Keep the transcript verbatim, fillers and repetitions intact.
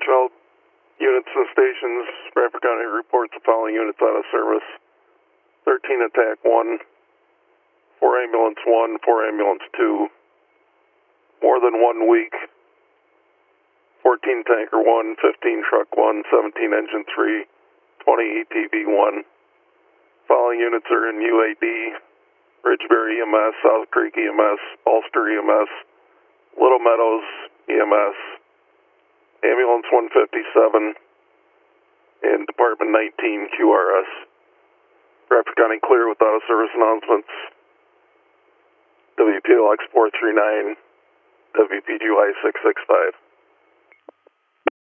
Watching all units and stations. Bradford County reports the following units out of service. thirteen attack one, four ambulance one, four ambulance two, more than one week, fourteen tanker one, fifteen truck one, seventeen engine three, twenty E T V one. Following units are in U A D, Ridgeberry E M S, South Creek E M S, Ulster E M S, Little Meadows E M S, Ambulance one fifty-seven, and Department nineteen Q R S. Bradford County clear without a service announcements. W P L X four three nine, W P G Y six six five.